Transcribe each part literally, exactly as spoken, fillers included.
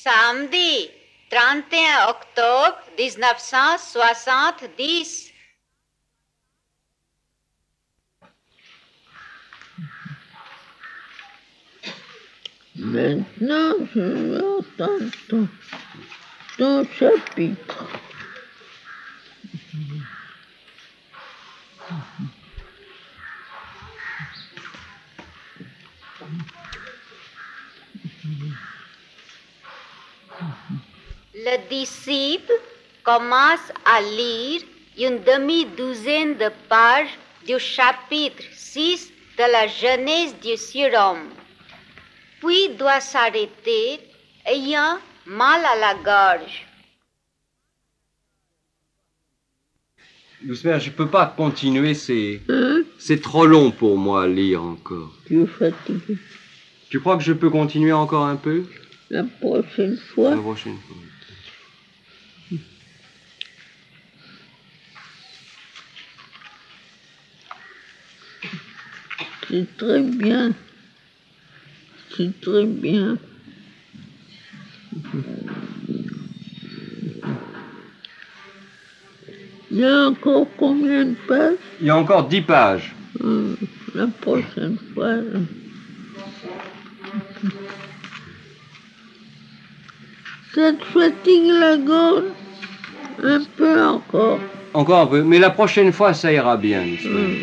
Samedi, trente et un octobre mille neuf cent soixante-dix. Maintenant, je vais entendre ton, ton chapitre. Le disciple commence à lire une demi-douzaine de pages du chapitre six de la Genèse du surhomme, puis doit s'arrêter, ayant mal à la gorge. Doucement, je ne peux pas continuer, c'est, Hein? c'est trop long pour moi à lire encore. Tu es fatigué. Tu crois que je peux continuer encore un peu? La prochaine fois, La prochaine fois. c'est très bien. C'est très bien. Il y a encore combien de pages? Il y a encore dix pages. Hum, La prochaine fois. là. Ça te fatigue la gorge? Un peu encore. Encore un peu, mais la prochaine fois, ça ira bien. Doucement. Hum.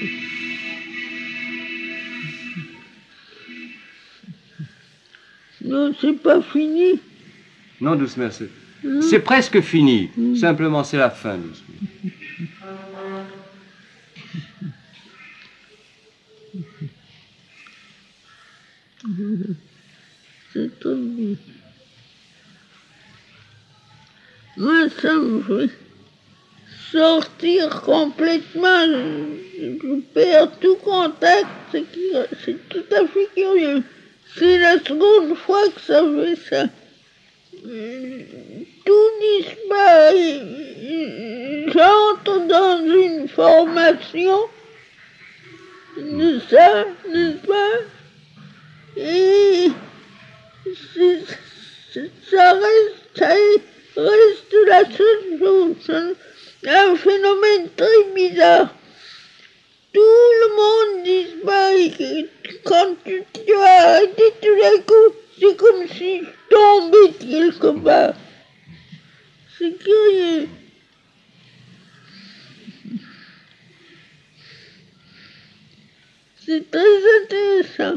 Non, c'est pas fini. Non, doucement, c'est, Hein? c'est presque fini. Simplement, c'est la fin, doucement. C'est très bien. Moi, ça me fait sortir complètement. Je, je perds tout contact. C'est, curi- c'est tout à fait curieux. C'est la seconde fois que ça fait ça. Euh, Tout disparaît. J'entre dans une formation de ça, n'est-ce pas? Et c'est- c'est- ça reste, ça reste la seule chose. C'est un phénomène très bizarre. Tout le monde disparaît. Quand tu, tu as arrêté tout d'un coup, c'est comme si je tombais de quelque part. C'est curieux. C'est très intéressant.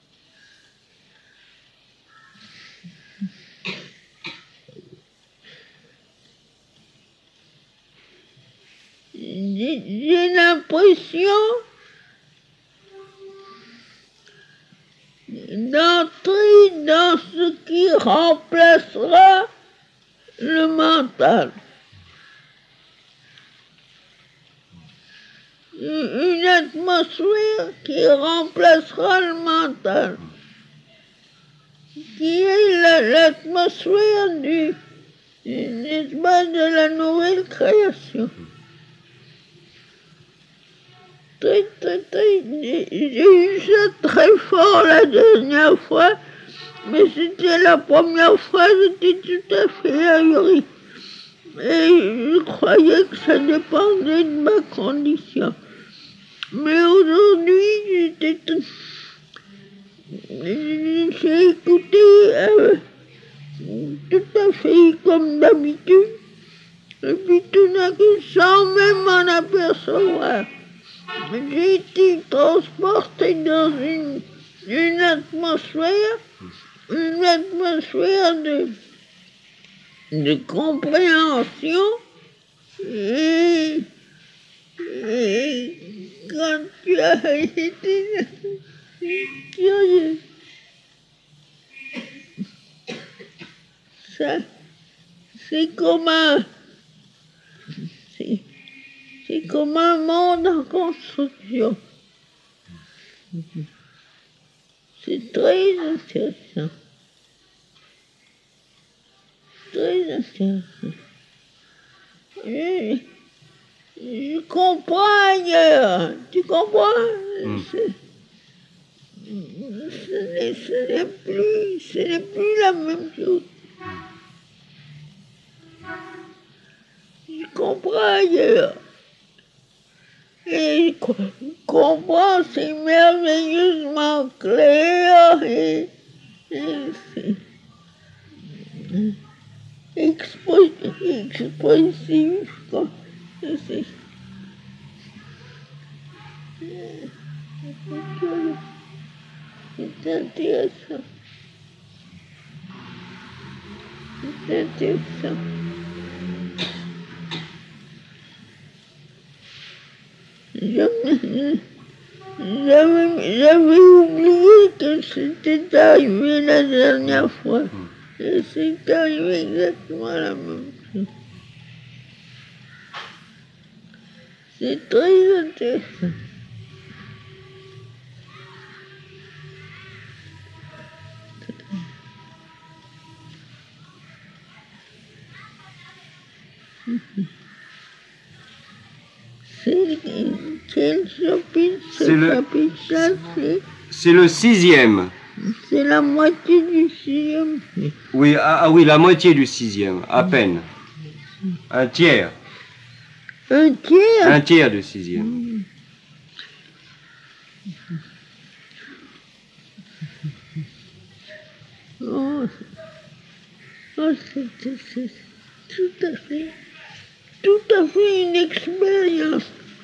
J'ai j'ai l'impression d'entrer dans ce qui remplacera le mental. Une une atmosphère qui remplacera le mental, qui est la- l'atmosphère du, n'est-ce pas, de la nouvelle création. Très, très, très, j'ai j'ai eu ça très fort la dernière fois, mais c'était la première fois, j'étais tout à fait ahuri. Et je croyais que ça dépendait de ma condition. Mais aujourd'hui, j'étais tout... J'ai écouté euh, tout à fait comme d'habitude. Et puis tout d'un coup, sans même m'en apercevoir, j'ai été transporté dans une, une atmosphère, une atmosphère de, de compréhension. Et, et quand tu as été, c'est curieux. Ça, c'est comme un, c'est, c'est comme un monde en construction. C'est très intéressant. Très intéressant. Je, je comprends ailleurs. Tu comprends? Mm. C'est- Ce n'est, ce n'est plus, ce n'est plus la même chose. ailleurs. Et je comprends, c'est merveilleusement clair et, et c'est expre- expressif. Quoi. Et c'est, c'est intéressant. C'est intéressant. J'avais, j'avais oublié que c'était arrivé la dernière fois. Et c'est arrivé exactement la même chose. C'est très intéressant. C'est quel chapitre? Ce C'est le- chapitre-là, c'est, C'est le sixième. c'est la moitié du sixième. Oui, ah, ah oui, la moitié du sixième, à peine. Un tiers. Un tiers? Un tiers du sixième. Oh, oh c'est, c'est, c'est tout à fait, tout à fait une expérience.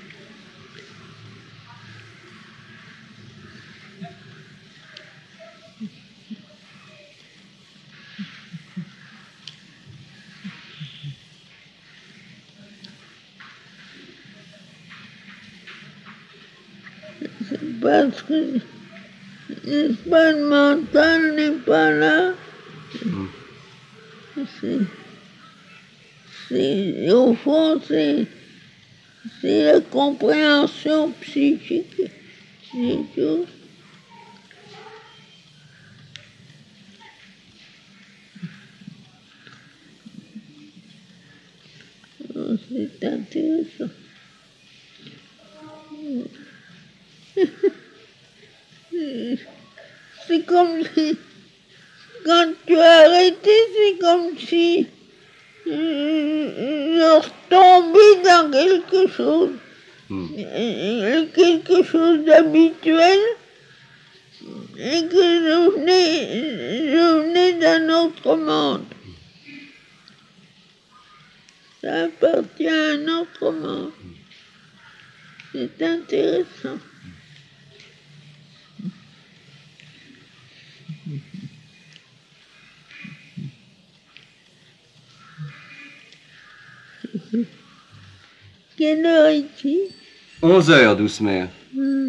C'est parce que l'espace mental n'est pas là. Mm. C'est, c'est, au fond, c'est, c'est la compréhension psychique des choses. Oh, c'est intéressant. C'est comme si, quand tu as arrêté, c'est comme si euh, je retombais dans quelque chose, Mm. euh, quelque chose d'habituel, et que je venais, je venais d'un autre monde. Ça appartient à un autre monde. C'est intéressant. Quelle heure est-il? Onze heures, douce mère. Hmm.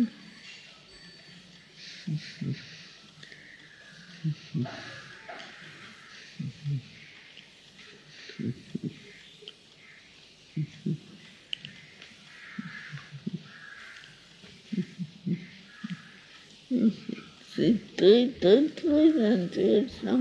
C'est très, très, très intéressant.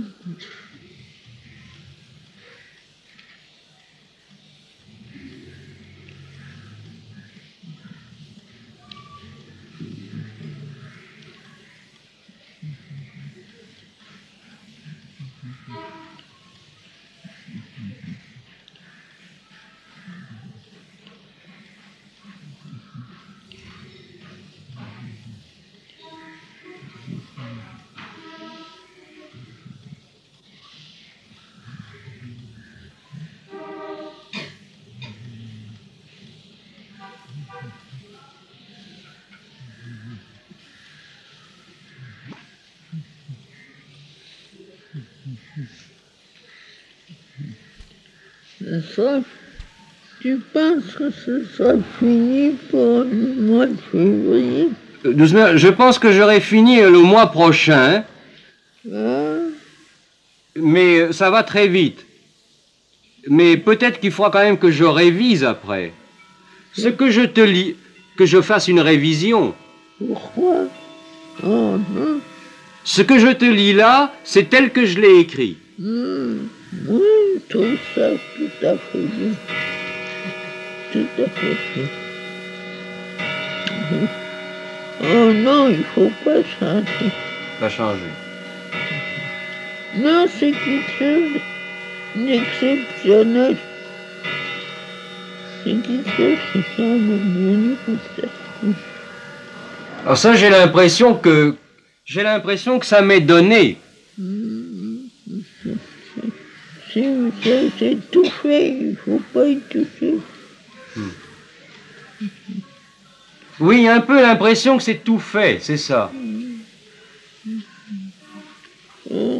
Ce sera, tu penses que ce sera fini pour le mois de février? Euh, Douce mère, je pense que j'aurai fini le mois prochain, Hein? mais euh, ça va très vite. Mais peut-être qu'il faudra quand même que je révise après. Ce que je te lis, que je fasse une révision. Pourquoi? Oh non. Ce que je te lis là, c'est tel que je l'ai écrit. Hmm. Oui, je trouve ça tout à fait bien. Tout à fait bien. Mhm. Oh non, il faut pas changer. Pas changer. Non, c'est quelque chose d'exceptionnel. c'est quelque chose qui semble venu comme ça. Alors ça, j'ai l'impression que j'ai l'impression que ça m'est donné. C'est, c'est, c'est tout fait, il ne faut pas y toucher. Oui, un peu l'impression que c'est tout fait, c'est ça. Oh.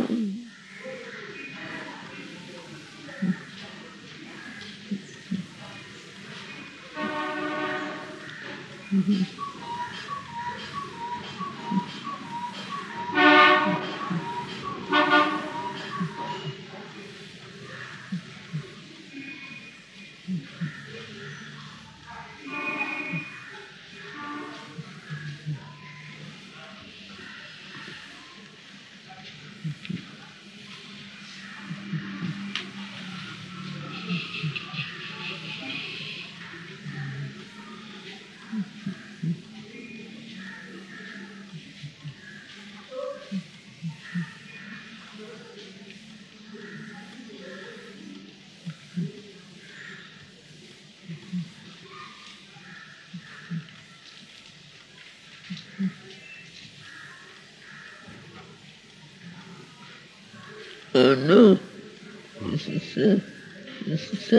Oh non, c'est ça, c'est ça,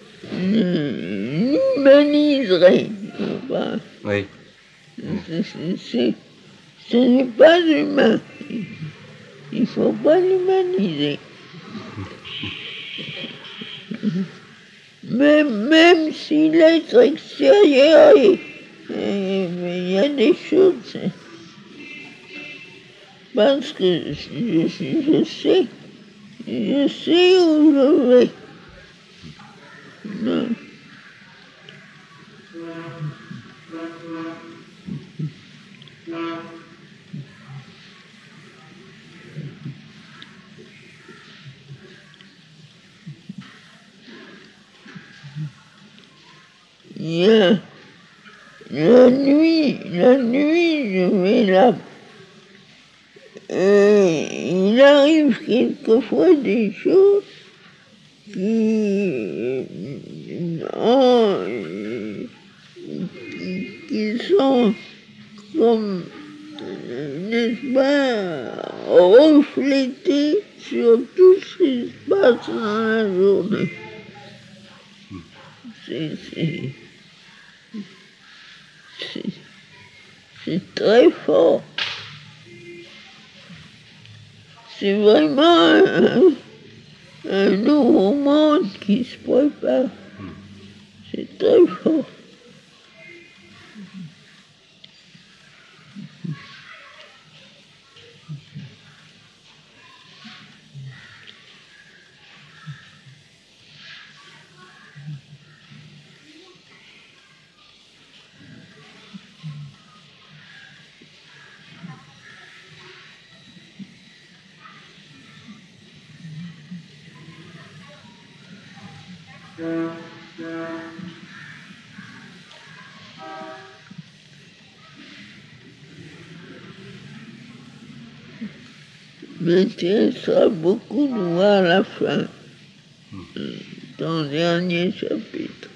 humaniserait. Enfin, Oui. c'est, c'est, c'est, ce n'est pas humain. Il ne faut pas l'humaniser. Même, même si l'être extérieur, il y a des choses. Parce que je, je sais, je sais où je vais. Non. Il y a la nuit, la nuit, je vais là. Et il arrive quelquefois des choses qui, oh, qui, qui sont comme, n'est-ce pas, reflétées sur tout ce qui se passe dans la journée. C'est, c'est, c'est, c'est très fort. C'est vraiment un, un nouveau monde qui se prépare. C'est très fort. M'intéressera beaucoup de voir la fin, ton dernier chapitre.